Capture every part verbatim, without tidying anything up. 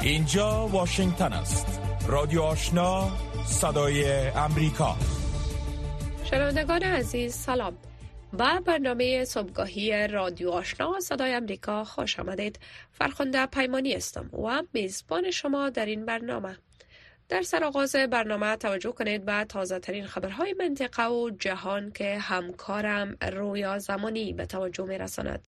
اینجا واشنگتن است. رادیو آشنا، صدای امریکا. شنوندگان عزیز سلام. با برنامه صبحگاهی رادیو آشنا صدای امریکا خوش آمدید. فرخنده پیمانی هستم و میزبان شما در این برنامه. در سرآغاز برنامه توجه کنید به تازه ترین خبرهای منطقه و جهان که همکارم رویا زمانی به توجه می رساند.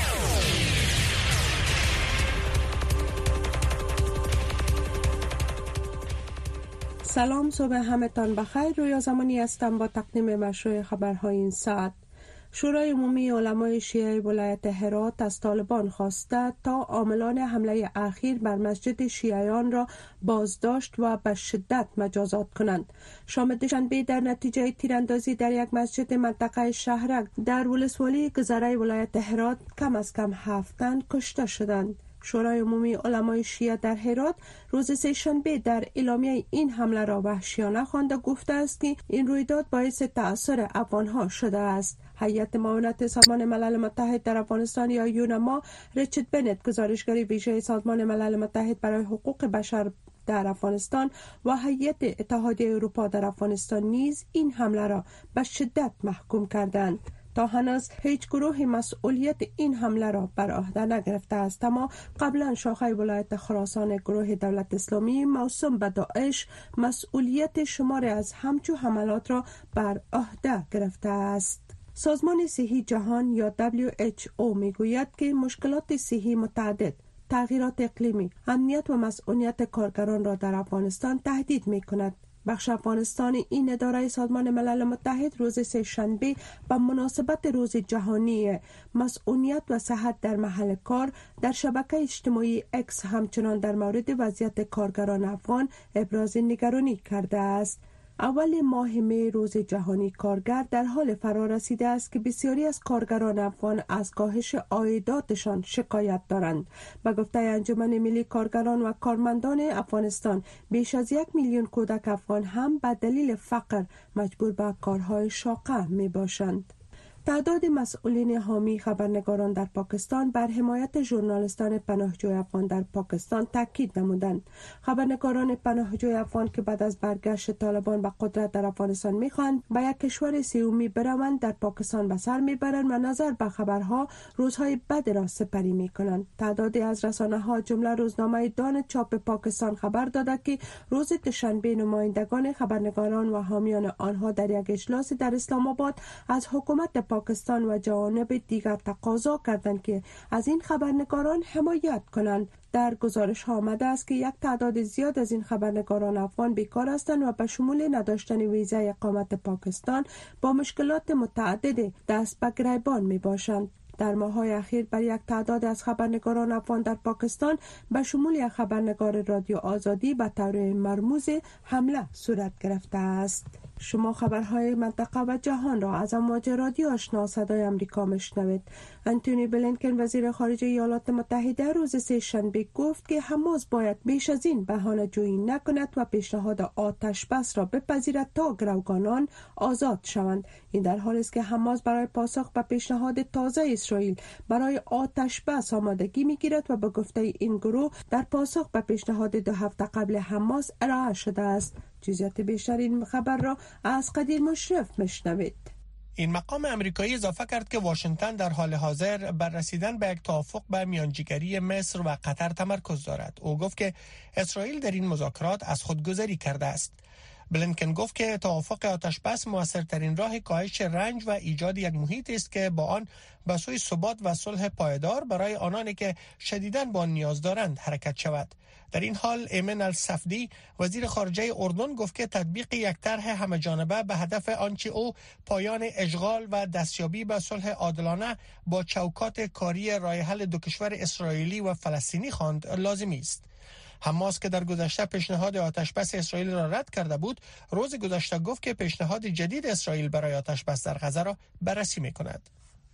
سلام، صبح همتان بخیر. رویا زمانی هستم با تقدیم مشروع خبرهای این ساعت. شورای عمومی علمای شیعه ولایت هرات از طالبان خواسته تا عاملان حمله اخیر بر مسجد شیعیان را بازداشت و به شدت مجازات کنند. شام دوشنبه در نتیجه تیراندازی در یک مسجد منطقه شهرک در ولسوالی گذره ولایت هرات کم از کم هفت تن کشته شدند. شورای عمومی علمای شیعه در هرات روز سه‌شنبه در اعلامیه این حمله را وحشیانه خوانده گفته است که این رویداد باعث تأثیر افغانها شده است. هیئت معاونت سازمان ملل متحد در افغانستان یا یونما، ریچارد بنت، گزارشگر ویژه سازمان ملل متحد برای حقوق بشر در افغانستان و هیئت اتحادیه اروپا در افغانستان نیز این حمله را به شدت محکوم کردند. تا هنوز هیچ گروه مسئولیت این حمله را بر عهده نگرفته است، اما قبلا شاخه ولایت خراسان گروه دولت اسلامی موسوم به داعش مسئولیت شماری از همچو حملات را بر عهده گرفته است. سازمان صحی جهان یا دبلیو اچ او میگوید که مشکلات صحی متعدد، تغییرات اقلیمی، امنیت و مسئولیت کارگران را در افغانستان تهدید می‌کند. بخش افغانستان این اداره سازمان ملل متحد روز سه‌شنبه به مناسبت روز جهانی مسئولیت و صحت در محل کار در شبکه اجتماعی اکس همچنان در مورد وضعیت کارگران افغان ابراز نگرانی کرده است. اول ماه می روز جهانی کارگر در حال فرا رسیده است که بسیاری از کارگران افغان از کاهش عایداتشان شکایت دارند. به گفته انجمن ملی کارگران و کارمندان افغانستان، بیش از یک میلیون کودک افغان هم به دلیل فقر مجبور به کارهای شاقه می باشند. تعداد مسئولین حامی خبرنگاران در پاکستان بر حمایت ژورنالیستان پناهجوی افغان در پاکستان تاکید نمودند. خبرنگاران پناهجوی افغان که بعد از برگشت طالبان به قدرت در افغانستان میخواهند به یک کشور سومی بروند، در پاکستان به سر میبرند و نظر به خبرها روزهای بد را سپری میکنند. تعدادی از رسانه‌ها جمله روزنامه دان چاپ پاکستان خبر داده که روز دوشنبه نمایندگان خبرنگاران و حامیان آنها در یک اجلاس در اسلام آباد از حکومت پاکستان و جوانب دیگر تقاضا کردند که از این خبرنگاران حمایت کنند. در گزارش ها آمده است که یک تعداد زیاد از این خبرنگاران افغان بیکار هستند و به شمول نداشتن ویزای اقامت پاکستان با مشکلات متعدد دست به گریبان می باشند. در ماه‌های اخیر بر یک تعداد از خبرنگاران افغان در پاکستان به شمول یک خبرنگار رادیو آزادی به طور مرموز حمله صورت گرفته است. شما خبرهای منطقه و جهان را از امواج رادیو آشنا صدای امریکا میشنوید. انتونی بلینکن وزیر خارجه ایالات متحده روز سه‌شنبه گفت که حماس باید بیش از این بهانه‌جویی نکند و پیشنهاد آتش بس را بپذیرد تا گروگانان آزاد شوند. این در حالی است که حماس برای پاسخ به پیشنهاد تازه اسرائیل برای آتش بس آمادگی میگیرد و به گفته این گروه در پاسخ به پیشنهاد دو هفته قبل حماس ارائه شده است. جزئیات بیشتر این خبر را از قدیر مشرف میشنوید. این مقام امریکایی اضافه کرد که واشنگتن در حال حاضر بر رسیدن به یک توافق به میانجیگری مصر و قطر تمرکز دارد. او گفت که اسرائیل در این مذاکرات از خودگذری کرده است. بلینکن گفت که توافق آتش بس موثرترین راه کاهش رنج و ایجاد یک محیط است که با آن به سوی ثبات و صلح پایدار برای آنانی که شدیداً با آن نیاز دارند حرکت شود. در این حال ایمن الصفدی وزیر خارجه اردن گفت که تطبیق یک طرح همه‌جانبه به هدف آنچه او پایان اشغال و دستیابی به صلح عادلانه با چوکات کاری راه حل دو کشور اسرائیلی و فلسطینی خواند لازمی است. حماس که در گذشته پیشنهاد آتشبس اسرائیل را رد کرده بود، روز گذشته گفت که پیشنهاد جدید اسرائیل برای آتشبس در غزه را بررسی می‌کند.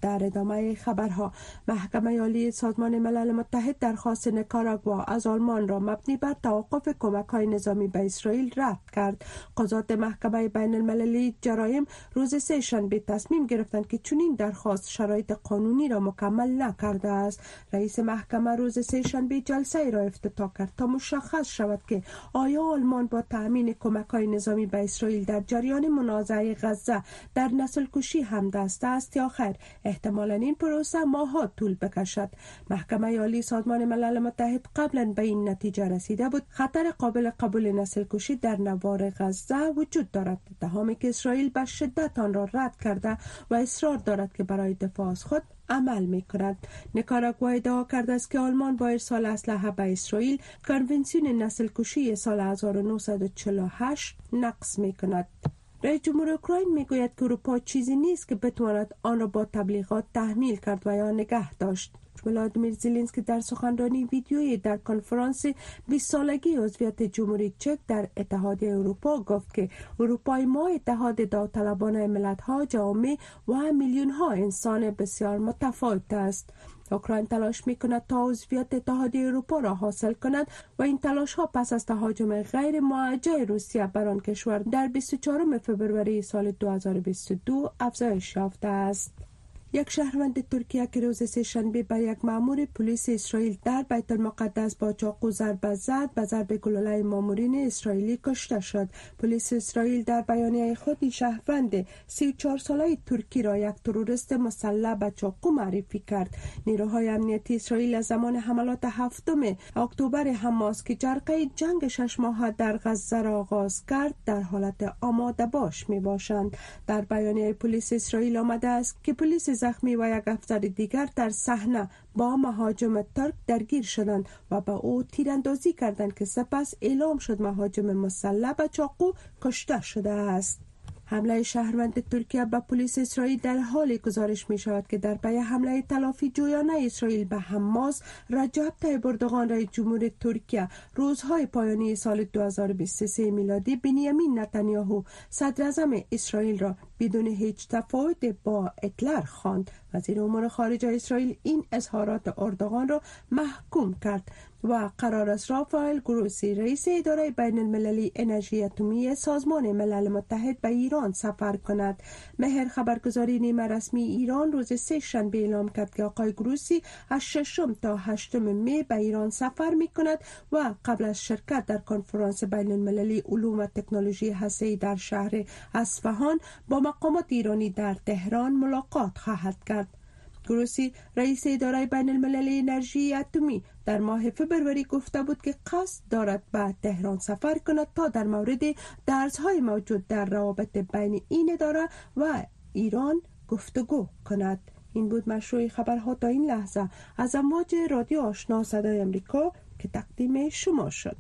در ادامه خبرها، محکمه عالی سازمان ملل متحد درخواست نیکاراگوا از آلمان را مبنی بر توقف کمک‌های نظامی به اسرائیل رد کرد. قضات محکمه بین المللی جرایم روز سه شنبه تصمیم گرفتند که چنین درخواست شرایط قانونی را مکمل نکرده است. رئیس محکمه روز سه شنبه جلسه ای را افتتاح کرد تا مشخص شود که آیا آلمان با تأمین کمک‌های نظامی به اسرائیل در جریان منازعه غزه در نسل کشی هم دست است یا خیر. احتمالاً این پروسه ماه‌ها طول بکشد. محکمه عالی سازمان ملل متحد قبلا به این نتیجه رسیده بود خطر قابل قبول نسل کشی در نوار غزه وجود دارد، اتهامی که اسرائیل به شدت آن را رد کرده و اصرار دارد که برای دفاع از خود عمل می کند. نیکاراگوا ادعا کرده است که آلمان با ارسال اسلحه به اسرائیل کنونسیون نسل کشی سال هزار و نهصد و چهل و هشت نقض می کند. رئیس جمهور اوکراین می گوید که اروپا چیزی نیست که بتواند آن را با تبلیغات تحمیل کرد و یا نگه داشت. ولادیمیر زلنسکی در سخنرانی ویدیویی در کنفرانس بیست سالگی عضویت جمهوری چک در اتحادیه اروپا گفت که اروپای ما اتحاد داوطلبانه ملت‌ها، جوامع و میلیون‌ها انسان بسیار متفاوت است. اوکراین تلاش می‌کند تا عضویت اتحادیه اروپا را حاصل کند و این تلاش‌ها پس از تهاجم غیر موجه روسیه بر آن کشور در بیست و چهارم فوریه سال دو هزار و بیست و دو افزایش یافته است. یک شهروند ترکیه که روز سه شنبه به یک مأمور پلیس اسرائیل در بیت المقدس با چاقو ضربه زد، به ضرب گلوله مأمورین اسرائیلی کشته شد. پلیس اسرائیل در بیانیه خود این شهروند سی و چهار ساله ترکی را یک تروریست مسلح به چاقو معرفی کرد. نیروهای امنیتی اسرائیل از زمان حملات هفتم اکتبر حماس که جرقه جنگ شش ماهه در غزه را آغاز کرد در حالت آماده باش می باشند. در بیانیه پلیس اسرائیل آمده است که پلیس زخمی و یک افسر دیگر در صحنه با مهاجم ترک درگیر شدند و به او تیراندازی کردند که سپس اعلام شد مهاجم مسلح به چاقو کشته شده است. حمله شهروند ترکیه به پلیس اسرائیل در حالی گزارش می شود که در پی حمله تلافی جویانه اسرائیل به حماس، رجب طیب اردوغان رئیس جمهور ترکیه روزهای پایانی سال دو هزار و بیست و سه میلادی بنیامین نتانیاهو صدر اعظم اسرائیل را بدون هیچ تفاوت با هیتلر خواند. وزیر امور خارجه اسرائیل این اظهارات اردوغان را محکوم کرد و قرار است رافائل گروسی رئیس اداره بین المللی انرژی اتمی سازمان ملل متحد به ایران سفر کند. مهر خبرگزاری نیمه رسمی ایران روز سه شنبه اعلام کرد که آقای گروسی از ششم تا هشتم می به ایران سفر می کند و قبل از شرکت در کنفرانس بین المللی علوم و تکنولوژی هسته‌ای در شهر اصفهان با مقامات ایرانی در تهران ملاقات خواهد کرد. گروسی رئیس اداره بین المللی انرژی اتمی در ماه فبروری گفته بود که قصد دارد به تهران سفر کند تا در مورد درزهای موجود در روابط بین این اداره و ایران گفتگو کند. این بود مشروع خبرها تا این لحظه از امواج رادیو آشنا صدای امریکا که تقدیم شما شد.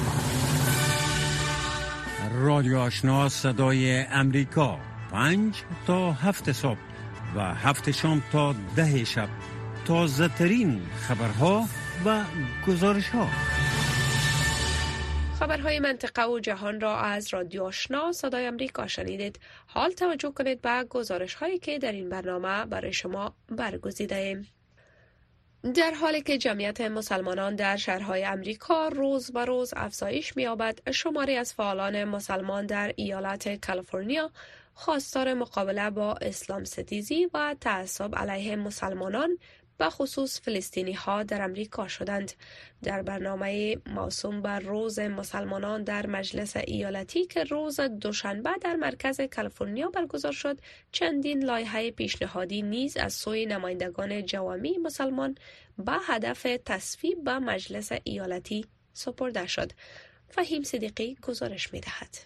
رادیو آشنا صدای امریکا، پنج تا هفت صبح و هفت شام تا ده شب، تازه ترین خبرها و گزارش ها. خبرهای منطقه و جهان را از رادیو آشنا صدای امریکا شنیدید. حال توجه کنید به گزارش هایی که در این برنامه برای شما برگزیده ایم. در حالی که جمعیت مسلمانان در شهرهای امریکا روز به روز افزایش می‌یابد، شماری از فعالان مسلمان در ایالت کالیفرنیا خواستار مقابله با اسلام ستیزی و تعصب علیه مسلمانان به خصوص فلسطینی ها در امریکا شدند. در برنامه موسوم بر روز مسلمانان در مجلس ایالتی که روز دوشنبه در مرکز کالیفرنیا برگزار شد، چندین لایحه پیشنهادی نیز از سوی نمایندگان جوامع مسلمان به هدف تصویب به مجلس ایالتی سپرده شد. فهیم صدیقی گزارش می دهد.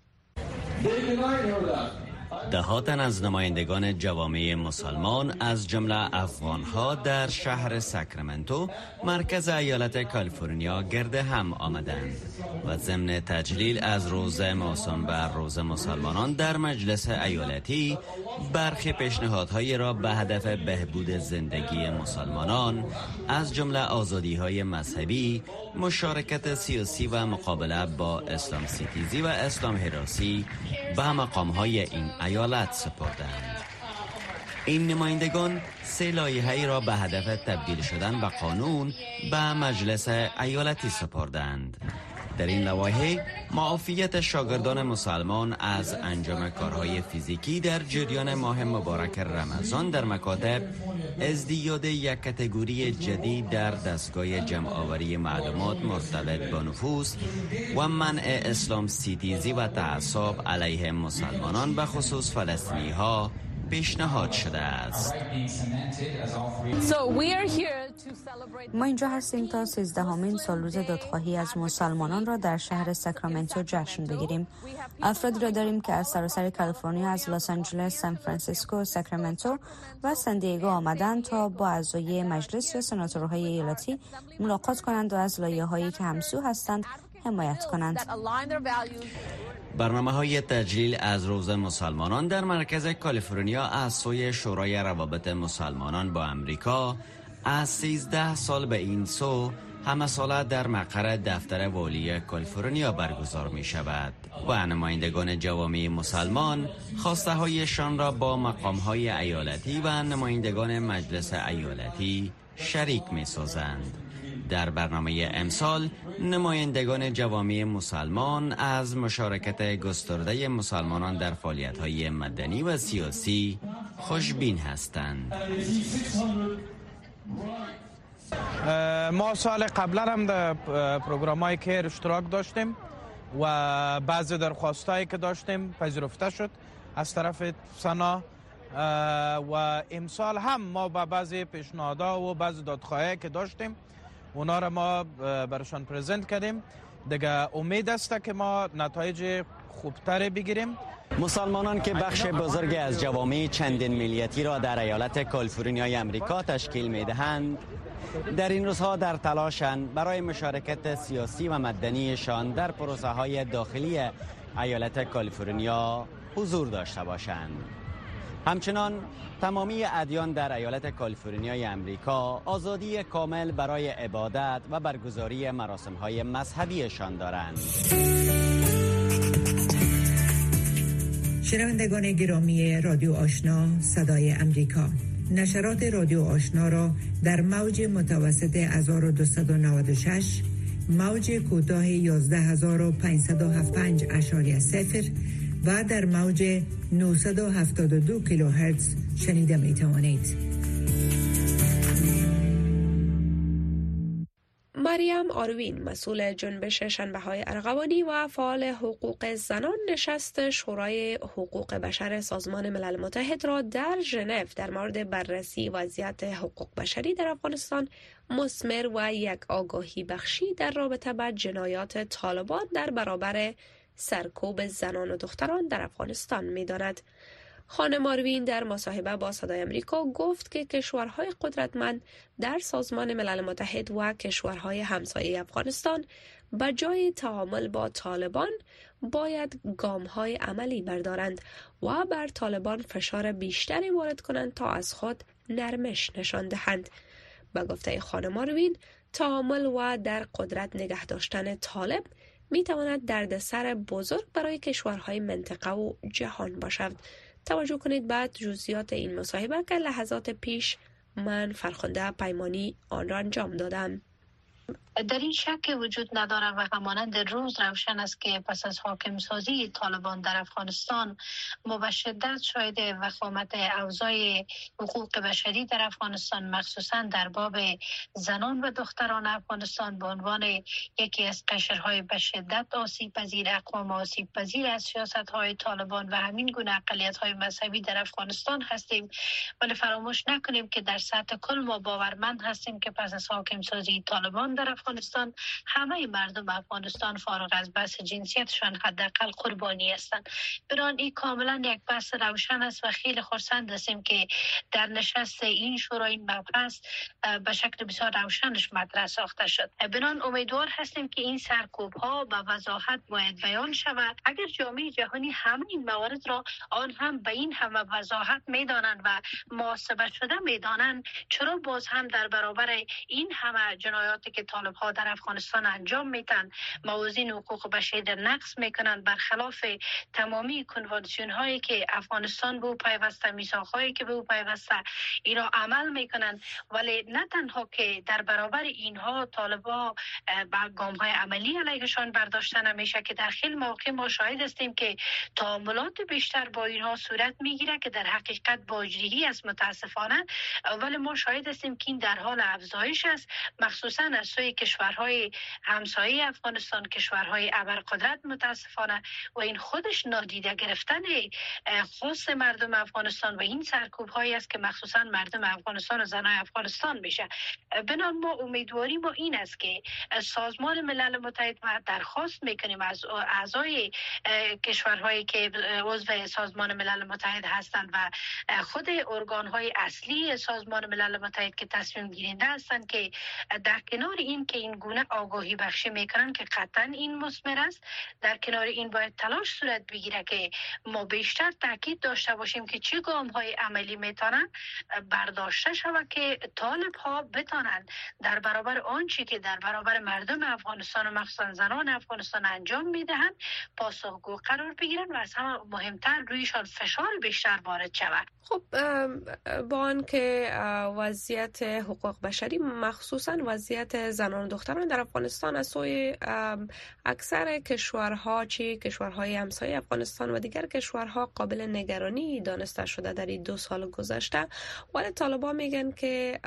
دهها تن از نمایندگان جوامع مسلمان از جمله افغان‌ها در شهر ساکرامنتو مرکز ایالت کالیفرنیا گرد هم آمدند و ضمن تجلیل از روز موسوم بر روز مسلمانان در مجلس ایالتی برخی پیشنهادهای را به هدف بهبود زندگی مسلمانان از جمله آزادی‌های مذهبی، مشارکت سیاسی و مقابله با اسلام ستیزی و اسلام هراسی به مقام‌های این ایالت سپردند. این نمایندگان سه لایحه‌ای را به هدف تبدیل شدن به قانون به مجلس ایالتی سپردند. در این لوایح معافیت شاگردان مسلمان از انجام کارهای فیزیکی در جریان ماه مبارک رمضان در مکاتب، ازدیاد یک کاتگوری جدید در دستگاه جمع‌آوری معلومات مرتبط با نفوس و منع اسلام ستیزی و تعصب علیه مسلمانان به خصوص فلسطینی ها پیشنهاد شده است. ما اینجا هستیم تا سیزدهمین سالروز دادخواهی از مسلمانان را در شهر ساکرامنتو جشن بگیریم. افرادی را داریم که از سراسر کالیفرنیا، از لس آنجلس، سان فرانسیسکو، ساکرامنتو و سان دیگو آمدند تا با اعضای مجلس یا سناتورهای ایالتی ملاقات کنند و از لایحه‌هایی که همسو هستند حمایت کنند. برنامه های تجلیل از روز مسلمانان در مرکز کالیفرنیا از سوی شورای روابط مسلمانان با امریکا از سیزده سال به این سو همه ساله در مقر دفتر والی کالیفرنیا برگزار می شود و نمایندگان جوامع مسلمان خواسته هایشان را با مقام های ایالتی و نمایندگان مجلس ایالتی شریک می سازند. در برنامه امسال نمایندگان جوامع مسلمان از مشارکت گسترده مسلمانان در فعالیت‌های مدنی و سیاسی خوشبین هستند. ما سال قبلا هم در پروگرام‌های که اشتراک داشتیم و بعضی درخواستایی که داشتیم پذیرفته شد از طرف سنا و امسال هم ما با بعضی پیشنهادها و بعضی دادخواهی که داشتیم اونا را ما برشان پرزنت کردیم. دیگه امید است که ما نتایج خوبتری بگیریم. مسلمانان که بخش بزرگی از جوامع چندین ملیتی را در ایالت کالیفرنیای امریکا تشکیل می‌دهند، در این روزها در تلاشند برای مشارکت سیاسی و مدنیشان در پروسه های داخلی ایالت کالیفرنیا حضور داشته باشند. همچنان تمامی ادیان در ایالت کالیفرنیای امریکا آزادی کامل برای عبادت و برگزاری مراسم‌های مذهبیشان دارند. شنوندگان گرامی رادیو آشنا صدای امریکا، نشرات رادیو آشنا را در موج متوسط هزار و دویست و نود و شش، موج کوتاه یازده هزار و پانصد و هفتاد و پنج اشاری صفر و در موج نهصد و هفتاد و دو کیلوهرتز شنیده می توانید. مریم آروین، مسئول جنبش شنبه‌های ارغوانی و فعال حقوق زنان، نشست شورای حقوق بشر سازمان ملل متحد را در ژنو در مورد بررسی وضعیت حقوق بشری در افغانستان مثمر و یک آگاهی بخشی در رابطه با جنایات طالبان در برابر سرکوب زنان و دختران در افغانستان می‌داند. خانم آروین در مصاحبه با صدای امریکا گفت که کشورهای قدرتمند در سازمان ملل متحد و کشورهای همسایه افغانستان به جای تعامل با طالبان باید گام‌های عملی بردارند و بر طالبان فشار بیشتری وارد کنند تا از خود نرمش نشان دهند. به گفته خانم آروین، تعامل و در قدرت نگه داشتن طالب می تواند دردسر بزرگ برای کشورهای منطقه و جهان باشد. توجه کنید بعد جزئیات این مصاحبه که لحظات پیش من فرخنده پیمانی آن را انجام دادم. در این شک وجود ندارد و همانند روز روشن است که پس از حاکم سازی طالبان در افغانستان ما به شدت شاهد وخامت اوضاع حقوق بشری در افغانستان، مخصوصا در باب زنان و دختران افغانستان به عنوان یکی از قشرهای به شدت آسیب پذیر، اقوام آسیب پذیر از سیاست های طالبان و همین گونه اقلیت های مذهبی در افغانستان هستیم. ولی فراموش نکنیم که در سطح کل ما باورمند هستیم که پس از حاکم سازی طالبان در افغانستان همه مردم افغانستان فارغ از بحث جنسیتشان حداقل قربانی هستند. بران این کاملا یک بحث روشن است و خیلی خرسند هستیم که در نشست این شورای این مبحث به شکل بسیار روشنش مطرح ساخته شد. بران امیدوار هستیم که این سرکوب ها به وضاحت باید بیان شود. اگر جامعه جهانی همه این موارد را آن هم به این همه وضاحت میدانند و محاسبه شده میدانند، چرا باز هم در برابر این همه جنایاتی که طالب ها در افغانستان انجام میتن، موازین حقوق بشری در نقض میکنن، برخلاف تمامی کنوانسیون هایی که افغانستان به او پیوسته، میثاق هایی که به او پیوسته، اینا عمل میکنن. ولی نه تنها که در برابر اینها طالبا با گام های عملی علیهشان برداشته نمیشه، که در خیلی مواقع ما شاهد هستیم که تعاملات بیشتر با اینها صورت میگیره که در حقیقت باجریهی است متاسفانه. ولی ما شاهد هستیم که این در حال افزایش است، مخصوصا از سوی کشورهای همسایه افغانستان، کشورهای ابرقدرت متاسفانه. و این خودش نادیده گرفتن خاص مردم افغانستان و این سرکوب هایی است که مخصوصا مردم افغانستان و زنای افغانستان میشه. بنابراین ما امیدواری ما این است که سازمان ملل متحد ما درخواست میکنیم از اعضای کشورهایی که عضو سازمان ملل متحد هستند و خود ارگان‌های اصلی سازمان ملل متحد که تصمیم گیرنده هستند که در کنار این که این گونه آگاهی بخشی میکنن که قطعا این مثمر است، در کنار این باید تلاش صورت بگیره که ما بیشتر تاکید داشته باشیم که چه گام‌های عملی میتونن برداشته شود که طالب ها بتونن در برابر آنچه که در برابر مردم افغانستان و مخصوصا زنان افغانستان انجام میدهند پاسخگو قرار بگیرن و از همه مهمتر رویشان فشار بیشتر وارد شود. خب با آنکه وضعیت حقوق بشری مخصوصا وضعیت زنان و دختران در افغانستان از سوی اکثر کشورها چه کشورهای همسایه افغانستان و دیگر کشورها قابل نگرانی دانسته شده در این دو سال گذشته، ولی طالبان میگن که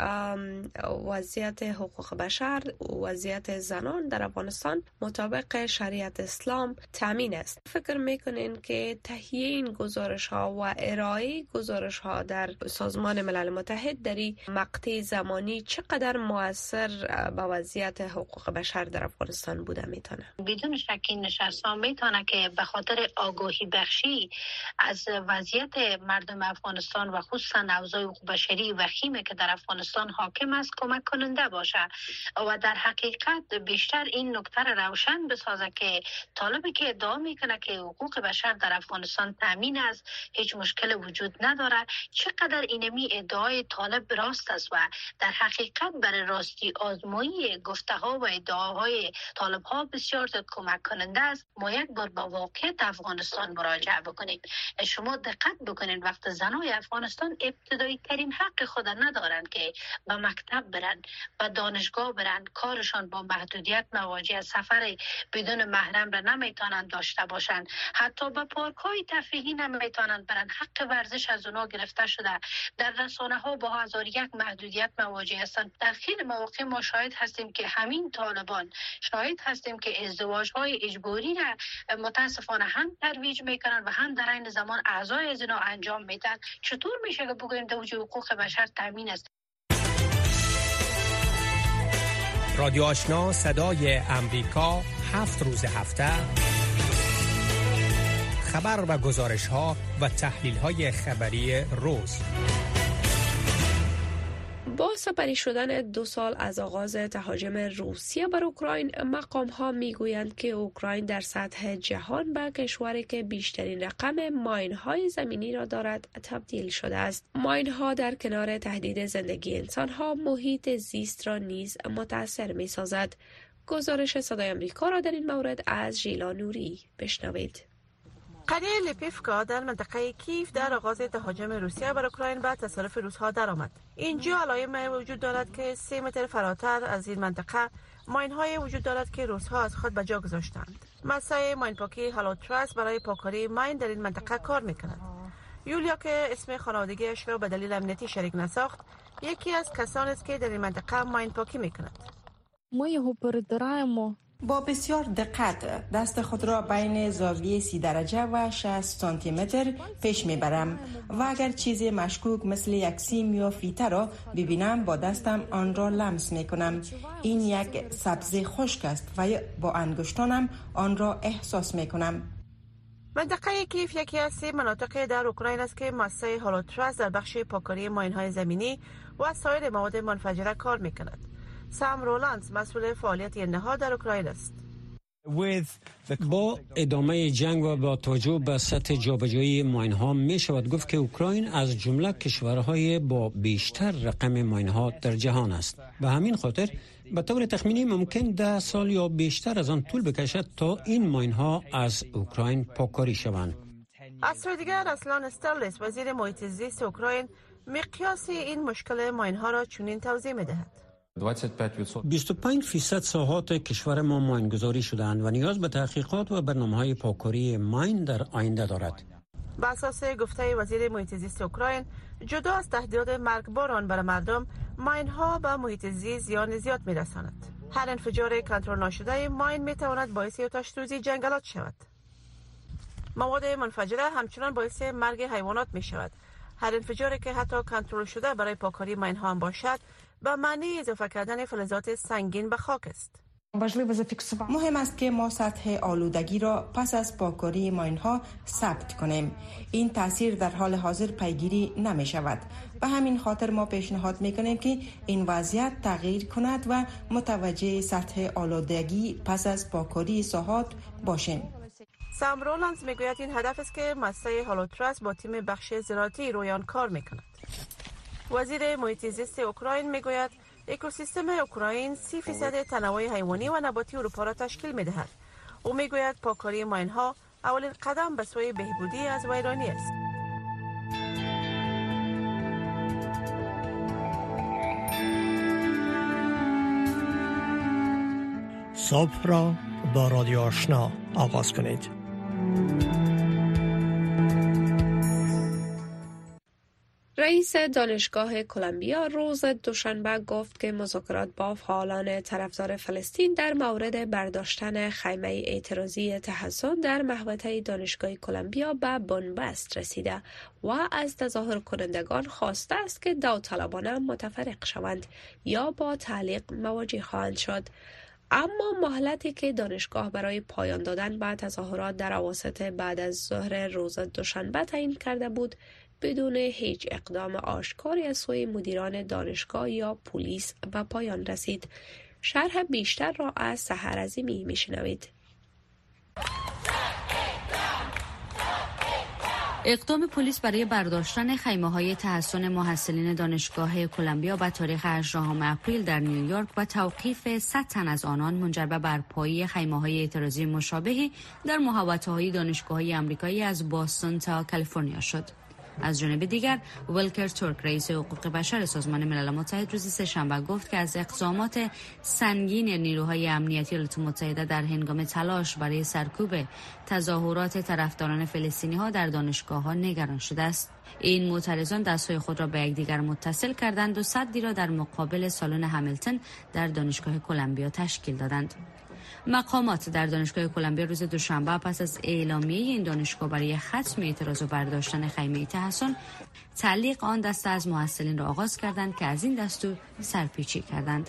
وضعیت حقوق بشر و وضعیت زنان در افغانستان مطابق شریعت اسلام تامین است. فکر میکنین که تهیه این گزارش ها و ارائه گزارش ها در سازمان ملل متحد در این مقطع زمانی چقدر مؤثر به وضعیت حقوق بشر در افغانستان بوده میتونه؟ بدون شک این نشست ها میتونه که به خاطر آگاهی بخشی از وضعیت مردم افغانستان و خصوصا اوضاع حقوق بشری وخیمه که در افغانستان حاکم است کمک کننده باشه و در حقیقت بیشتر این نکته را روشن بسازه که طالبی که ادعا میکنه که حقوق بشر در افغانستان تامین است، هیچ مشکل وجود نداره، چقدر اینمی ادعای طالب راست است و در حقیقت برای راستی آزمایی گفته ها و ادعاهای طالب ها بسیار کمک کننده است. ما یک بار با واقعیت افغانستان مراجعه بکنیم. شما دقت بکنید وقت زنای افغانستان ابتدایی ترین حق خود ندارند که به مکتب برن، به دانشگاه برن، کارشان با محدودیت مواجه، سفر بدون محرم را نمیتونن داشته باشند، حتی به پارک های تفریحی نمیتونن برن، حق ورزش از اونا گرفته شده، در رسانه ها با هزار یک محدودیت مواجه هستند. در خیلی مواقع ما شاهد هستیم که همین طالبان شاهد هستیم که ازدواج های اجباری را متاسفانه هم ترویج میکنن و هم در این زمان اعضای از اینا انجام میدن. چطور میشه که بگوییم دوج حقوق بشر تامین است؟ رادیو آشنا صدای امریکا هفت روز هفته خبر و گزارش ها و تحلیل های خبری روز. با سپری شدن دو سال از آغاز تهاجم روسیه بر اوکراین، مقام ها می گویند که اوکراین در سطح جهان به کشوری که بیشترین رقم ماین های زمینی را دارد تبدیل شده است. ماین ها در کنار تهدید زندگی انسان ها محیط زیست را نیز متاثر می سازد. گزارش صدای امریکا را در این مورد از ژیلا نوری بشنوید. قریه لپیفکا در منطقه کیف در آغاز تهاجم روسیه بر اوکراین به تصرف روس‌ها درآمد. اینجا علائم وجود دارد که سه متر فراتر از این منطقه ماین‌های وجود دارد که روس‌ها از خود به جا گذاشتند. مسئله ماین پاکی هالوتراس برای پاککاری ماین در این منطقه کار می‌کند. یولیا که اسم خانوادگیش را به دلیل امنیتی شریک نساخت، یکی از کسانی است که در این منطقه ماین پاکی می‌کند. ما یهو پردراємо با بسیار دقت دست خود را بین زاویه سی درجه و شصت سانتی متر پیش میبرم و اگر چیزی مشکوک مثل یک سیم یا فیته را ببینم با دستم آن را لمس میکنم. این یک سبزی خشک است و با انگشتانم آن را احساس میکنم. منطقه کیف یکی از سه مناطق در اوکراین است که مؤسسه هالوتراس در بخش پاککاری ماین‌های زمینی و سایر مواد منفجره کار میکند. سام رولانس مسئول فعالیت این نهاد در اوکراین است. با ادامه جنگ و با توجه به سطح جابجایی ماین‌ها می شود گفت که اوکراین از جمله کشورهای با بیشتر رقم ماین‌ها در جهان است. به همین خاطر به طور تخمینی ممکن ده سال یا بیشتر از آن طول بکشد تا این ماین‌ها از اوکراین پاککاری شوند. از سوی دیگر رسلان استرلیس وزیر محیط زیست اوکراین مقیاس این مشکل ماین‌ها را چنین توضیح می‌دهد. بیست و پنج فیصد ساحات کشور ما ماینگذاری شدند و نیاز به تحقیقات و برنامه‌های پاککاری ماین در آینده دارد. بر اساس گفته وزیر محیط زیست اوکراین، جدا از تهدیدات مرگبار برای مردم، ماین‌ها به محیط زیست زیان زیاد می‌رساند. هر انفجار کنترل ناشده ماین می‌تواند باعث آتش‌سوزی جنگلات شود. مواد منفجره همچنان باعث مرگ حیوانات می‌شود. هر انفجاری که حتی کنترل شده برای پاککاری ماین‌ها هم باشد، به معنی اضافه کردن فلزات سنگین به خاک است. مهم است که ما سطح آلودگی را پس از پاککاری ماین‌ها ثبت کنیم. این تاثیر در حال حاضر پیگیری نمی شود. به همین خاطر ما پیشنهاد می کنیم که این وضعیت تغییر کند و متوجه سطح آلودگی پس از پاککاری ساحات باشیم. سام رولانز میگوید این هدف است که مؤسسه هالوتراس با تیم بخش زراعتی رویان کار میکند. وزیر محیط زیست اوکراین میگوید اکوسیستم اوکراین سی فیصد تنوع حیوانی و نباتی اروپا را تشکیل میدهد. او میگوید پاککاری ماین‌ها اولین قدم به سوی بهبودی از ویرانی است. صبح را با رادیو آشنا آغاز کنید. رئیس دانشگاه کلمبیا روز دوشنبه گفت که مذاکرات با فعالان طرفدار فلسطین در مورد برداشتن خیمه اعتراضی تحصن در محوطه دانشگاه کلمبیا به بنبست رسیده و از تظاهر کنندگان خواسته است که داوطلبانه متفرق شوند یا با تعلیق مواجه خواهند شد. اما مهلتی که دانشگاه برای پایان دادن به تظاهرات در اواسط بعد از ظهر روز دوشنبه تعیین کرده بود، بدون هیچ اقدام آشکاری از سوی مدیران دانشگاه یا پلیس به پایان رسید. شرح بیشتر را از سحر عظیمی میشنوید. اقدام پلیس برای برداشتن خیمه‌های تحصن محصلین دانشگاه کلمبیا به تاریخ هجدهم اپریل در نیویورک و توقیف صد تن از آنان منجر به برپایی خیمه‌های اعتراضی مشابهی در محوطه‌های دانشگاه‌های آمریکایی از باستون تا کالیفرنیا شد. از جانب دیگر، ولکر تورک رئیس حقوق بشر سازمان ملل متحد روز سه‌شنبه گفت که از اقدامات سنگین نیروهای امنیتی ایالات متحده در هنگام تلاش برای سرکوب تظاهرات طرفداران فلسطینی‌ها در دانشگاه‌ها نگران شده است. این معترضان دستهای خود را به یکدیگر متصل کردند و سدی را در مقابل سالن همیلتون در دانشگاه کلمبیا تشکیل دادند. مقامات در دانشگاه کلمبیا روز دوشنبه پس از اعلامیه این دانشگاه برای ختم اعتراض و برداشتن خیمه تحصن، تعلیق آن دسته از محصلین را آغاز کردند که از این دستور سرپیچی کردند.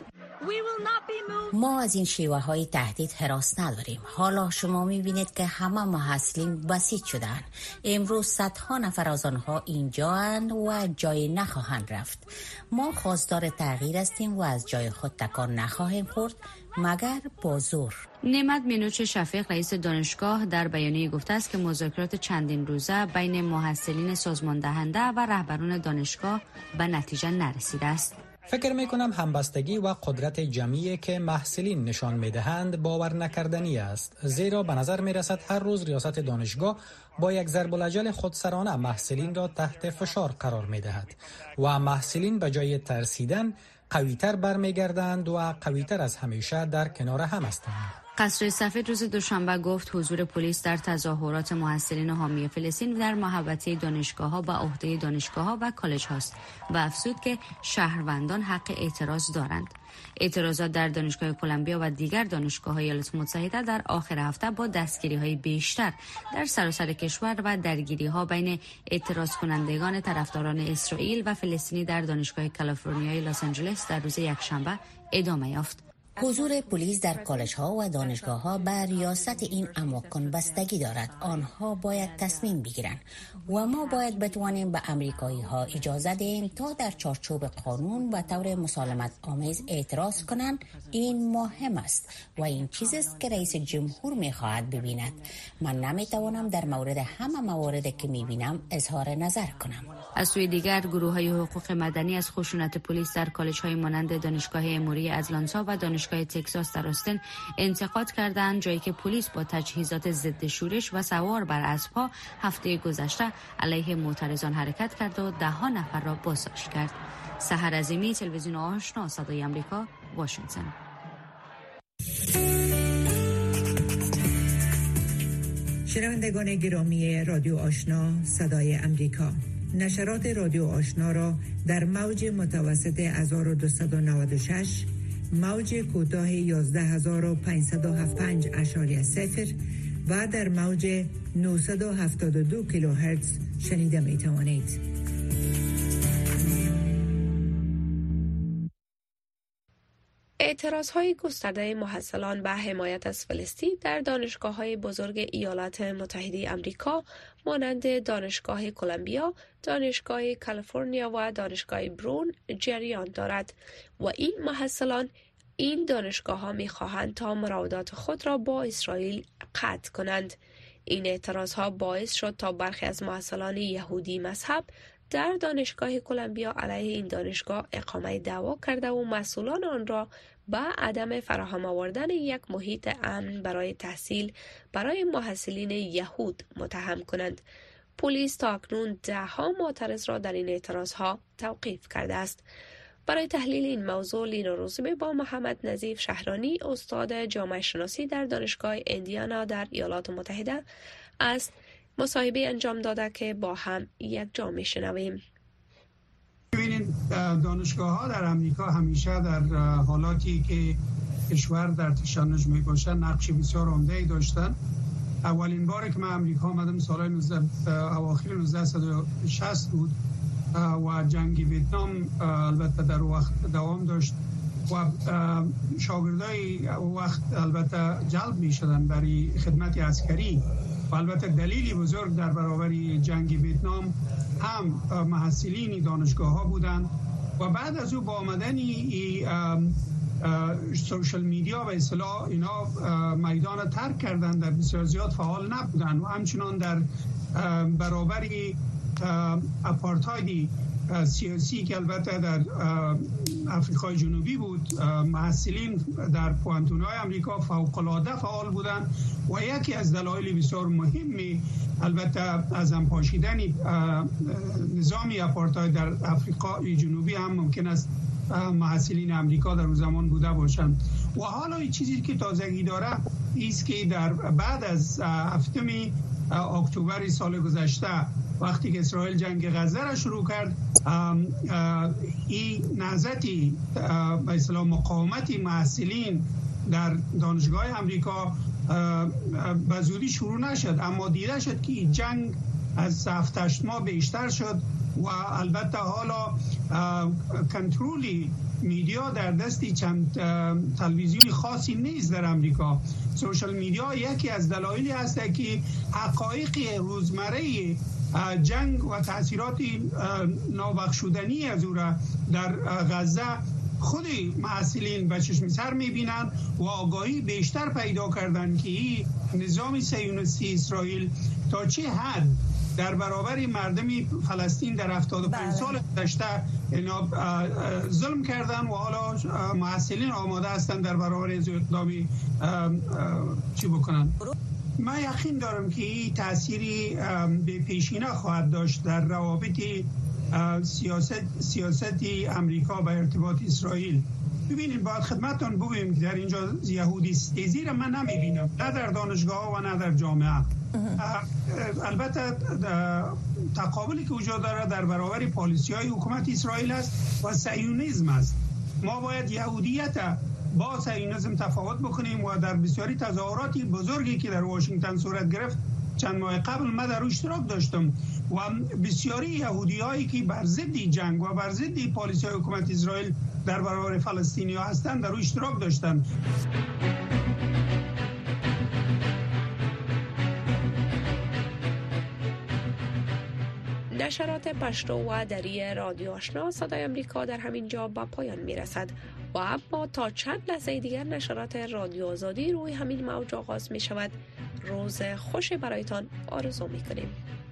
ما از این شیوه های تهدید هراس نداریم. حالا شما میبینید که همه محصلین بسیج شدن. امروز صدها نفر از آنها اینجا اند و جای نخواهند رفت. ما خواستار تغییر هستیم و از جای خود تکان نخواهیم خورد مگر با زور. نعمت مینوچ شفیق رئیس دانشگاه در بیانیه گفته است که مذاکرات چندین روزه بین محصلین سازمان دهنده و رهبران دانشگاه به نتیجه نرسیده است. فکر می کنم همبستگی و قدرت جمعی که محصلین نشان می دهند باور نکردنی است، زیرا به نظر می رسد هر روز ریاست دانشگاه با یک ضرب العجل خودسرانه محصلین را تحت فشار قرار می دهد و محصلین به جای ترسیدن قویتر برمیگردند و قویتر از همیشه در کنار هم هستند. قصر سفید روز دوشنبه گفت حضور پلیس در تظاهرات محصلین حامی فلسطین در محوطه دانشگاه‌ها به عهده دانشگاه‌ها و کالج هاست و افزود که شهروندان حق اعتراض دارند. اعتراضات در دانشگاه کلمبیا و دیگر دانشگاه‌های ایالات متحده در آخر هفته با دستگیری‌های بیشتر در سراسر کشور و درگیری‌ها بین اعتراض کنندگان طرفداران اسرائیل و فلسطینی در دانشگاه کالیفرنیای لس آنجلس در روز یکشنبه ادامه یافت. حضور پلیس در کالج ها و دانشگاه ها بر ریاست این اماکن بستگی دارد. آنها باید تصمیم بگیرند و ما باید بتوانیم به امریکایی ها اجازه دهیم تا در چارچوب قانون و طور مسالمت آمیز اعتراض کنند. این مهم است و این چیزی است که رئیس جمهور می خواهد ببیند. من نمی توانم در مورد همه مواردی که می بینم اظهار نظر کنم. از سوی دیگر گروه های حقوق مدنی از خشونت پلیس در کالج های مانند دانشگاه اموری اتلانتا و دانشگاه تگزاس در آستین انتقاد کردند، جایی که پلیس با تجهیزات ضد شورش و سوار بر اسب‌ها هفته گذشته علیه معترضان حرکت کرد و ده ها نفر را بازداشت کرد. سحر عظیمی، تلویزیون آشنا، صدای آمریکا، واشنگتن. شنوندگان گرامی رادیو آشنا صدای امریکا، نشرات رادیو آشنا را در موج متوسط هزار و دویست و نود و شش، موج کوتاه یازده هزار و پانصد و هفتاد و پنج اشاری صفر و در موج نهصد و هفتاد و دو کیلوهرتز شنیده می توانید. اعتراض‌های گسترده محصلان به حمایت از فلسطین در دانشگاه‌های بزرگ ایالات متحده آمریکا مانند دانشگاه کلمبیا، دانشگاه کالیفرنیا و دانشگاه برون جریان دارد و این محصلان این دانشگاه‌ها می‌خواهند تا مراودات خود را با اسرائیل قطع کنند. این اعتراض‌ها باعث شد تا برخی از محصلان یهودی مذهب در دانشگاه کلمبیا علیه این دانشگاه اقامه دعوا کرده و مسئولان آن را به عدم فراهم آوردن یک محیط امن برای تحصیل برای محصلین یهود متهم کنند. پلیس تا اکنون ده ها معترض را در این اعتراضها توقیف کرده است. برای تحلیل این موضوع لینا روزبه با محمد نظیف شهرانی، استاد جامعه شناسی در دانشگاه ایندیانا در ایالات متحده است، مصاحبه انجام داده که با هم یک جا میشنویم. ببینید، دانشگاه ها در امریکا همیشه در حالاتی که کشور در تشنج می باشه نقش بسیار عمده‌ای داشتن. اولین باری که من امریکا آمدم سال اواخر نوزده و شصت بود و جنگ ویتنام البته در وقت دوام داشت و شاگردای وقت البته جلب می شدن برای خدمت عسکری و البته دلیلی بزرگ در برابر جنگ ویتنام هم محصلین دانشگاه ها بودند و بعد از او با آمدن سوشل میدیا و اصطلاح اینا میدان ترک کردند، در بسیار زیاد فعال نبودند و همچنان در برابر اپارتاید سیاسی که البته در آفریقای جنوبی بود، محصلین در پوانتون‌های آمریکا فوق‌العاده فعال بودند و یکی از دلایل بسیار مهمی البته از هم پاشیدن نظام آپارتاید در آفریقای جنوبی هم ممکن است محصلین آمریکا در اون زمان بوده باشند. و حالا این چیزی که تازگی داره ایست که در بعد از هفتم اکتبر سال گذشته وقتی که اسرائیل جنگ غزه را شروع کرد، این نهضتی به اصطلاح مقاومت محصلین در دانشگاه آمریکا به زودی شروع نشد، اما دیده شد که این جنگ از هفت هشت ماه بیشتر شد و البته حالا کنترلی میدیا در دستی چند تلویزیون خاصی نیست در امریکا. سوشال میدیا یکی از دلایلی هست که حقایق روزمره جنگ و تأثیرات نابخشودنی از او را در غزه خود محصلین به چشم سر میبینن و آگاهی بیشتر پیدا کردن که این نظام صهیونیستی اسرائیل تا چه حد در برابر مردم فلسطین در هفتاد و پنج سال گذشته اینا ظلم کردن و حالا محصلین آماده هستند در برابر از اقدامی چی بکنن. من یقین دارم که این تأثیری به پیشینه خواهد داشت در روابط سیاست سیاستی امریکا با ارتباط اسرائیل. ببینید، باید خدمتتون بگویم که در اینجا یهودی ستیزی را من نمیبینم، نه در دانشگاه و نه در جامعه. البته تقابلی که وجود داره در برابر پالیسی های حکومت اسرائیل است و صهیونیسم است. ما باید یهودیت با صهیونیسم تفاوت بکنیم و در بسیاری تظاهراتی بزرگی که در واشنگتن صورت گرفت چند ماه قبل من در اشتراک داشتم و بسیاری یهودی هایی که بر ضد جنگ و بر ضد پالیسی های حکومت اسرائیل در برابر فلسطینی ها هستند در روی اشتراک داشتند. نشرات پشتو و دری رادیو آشنا صدای امریکا در همین جا به پایان می رسد و اما تا چند لحظه دیگر نشرات رادیو آزادی روی همین موج آغاز می شود. روز خوشی برایتان آرزو می کنیم.